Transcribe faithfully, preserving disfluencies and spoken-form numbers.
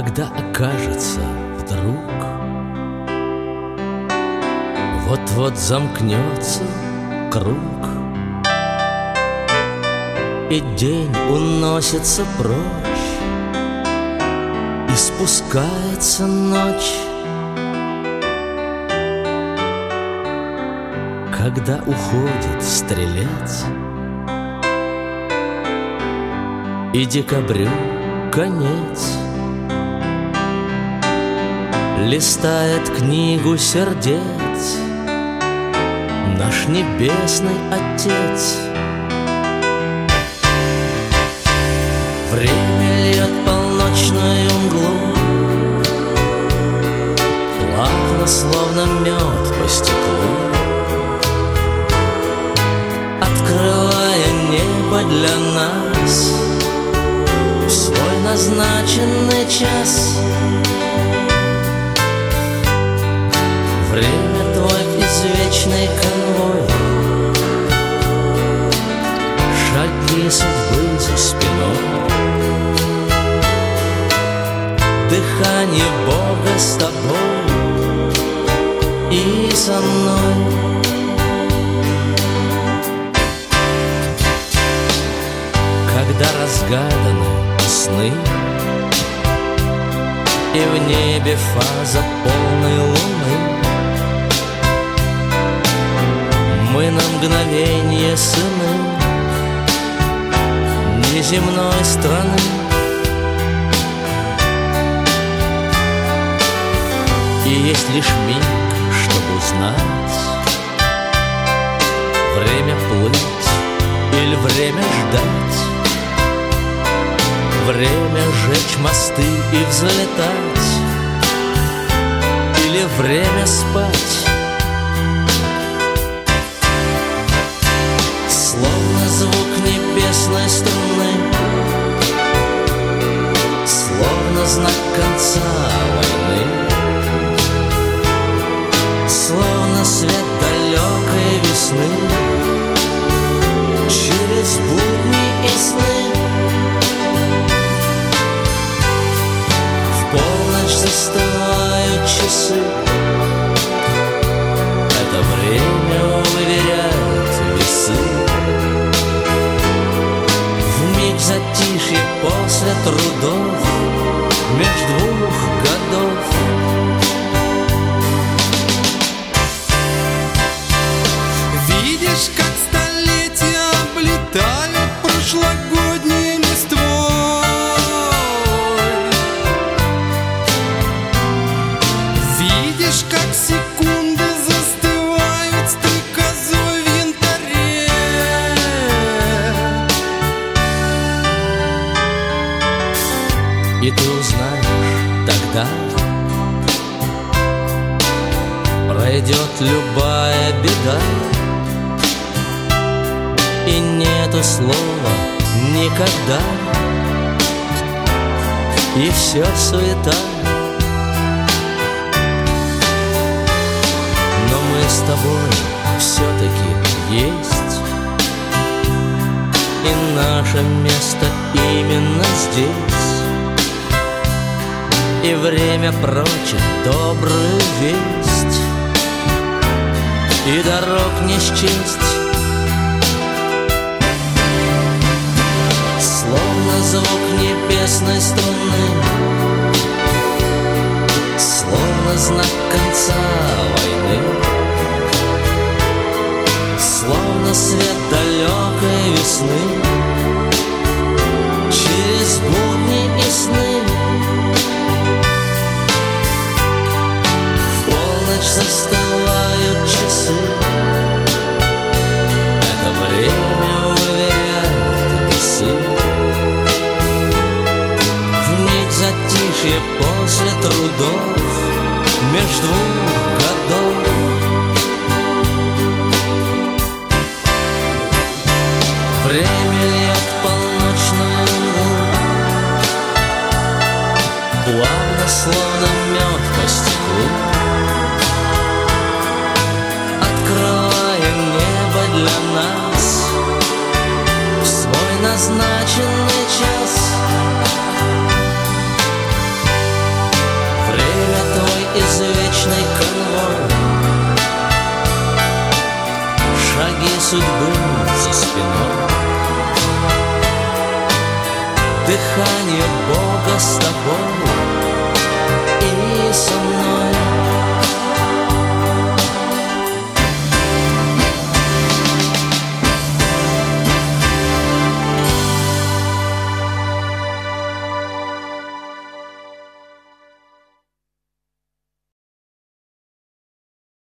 Когда окажется вдруг вот-вот замкнется круг, и день уносится прочь, и спускается ночь, когда уходит стрелец, и декабрю конец, листает книгу сердец наш небесный Отец. Время льет полночную мглу, плавно, словно мед по стеклу, открывая небо для нас в свой назначенный час. Время твой извечный конвой, шаги судьбы за спиной, дыхание Бога с тобой и со мной. Когда разгаданы сны, и в небе фаза полной луны, мы на мгновенье сыны неземной страны. И есть лишь миг, чтобы узнать, время плыть или время ждать, время сжечь мосты и взлетать, или время спать. Словно звук небесной струны, словно знак конца войны, словно свет далекой весны через будни и сны. В полночь застывают часы, это время уверяет весы. Вмиг затишье после трудов меж двух годов. Видишь, как столетия облетают прошлогодней листвой. Видишь, как секунды застывают стрекозой в янтаре. И ты узнаешь тогда, пройдет любая беда, и нету слова никогда, и все суета. Но мы с тобой все-таки есть, и наше место именно здесь. И время прочит добрую весть, и дорог не счесть. Словно звук небесной струны, словно знак конца войны, словно свет далекой весны через будни и сны. В полночь застывают часы, это время уверяет весы. Вмиг затишье после трудов меж двух годов. Время льет полночную мглу, плавно, словно мед по стеклу, открывая небо для нас в свой назначенный час. судьбы за спиной. Дыхание